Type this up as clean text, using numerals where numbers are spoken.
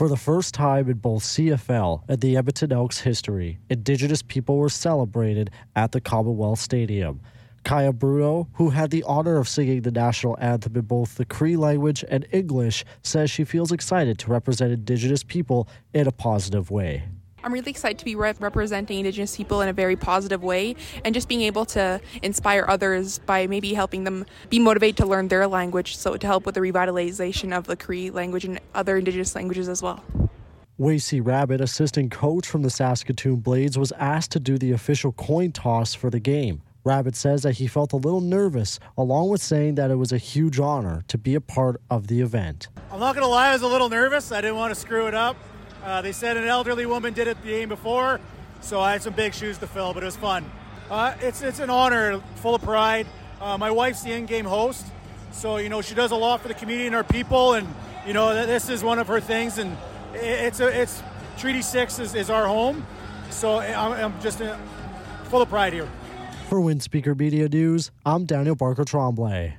For the first time in both CFL and the Edmonton Elks history, Indigenous people were celebrated at the Commonwealth Stadium. Kaya Bruno, who had the honor of singing the national anthem in both the Cree language and English, says she feels excited to represent Indigenous people in a positive way. I'm really excited to be representing Indigenous people in a very positive way and just being able to inspire others by maybe helping them be motivated to learn their language, so to help with the revitalization of the Cree language and other Indigenous languages as well. Wacey Rabbit, assistant coach from the Saskatoon Blades, was asked to do the official coin toss for the game. Rabbit says that he felt a little nervous, along with saying that it was a huge honor to be a part of the event. I'm not going to lie, I was a little nervous. I didn't want to screw it up. They said an elderly woman did it the game before, so I had some big shoes to fill, but it was fun. It's an honor, full of pride. My wife's the in-game host, so, she does a lot for the community and our people, and, this is one of her things, and it's Treaty 6 is our home, so I'm just full of pride here. For Windspeaker Media News, I'm Daniel Barker Tremblay.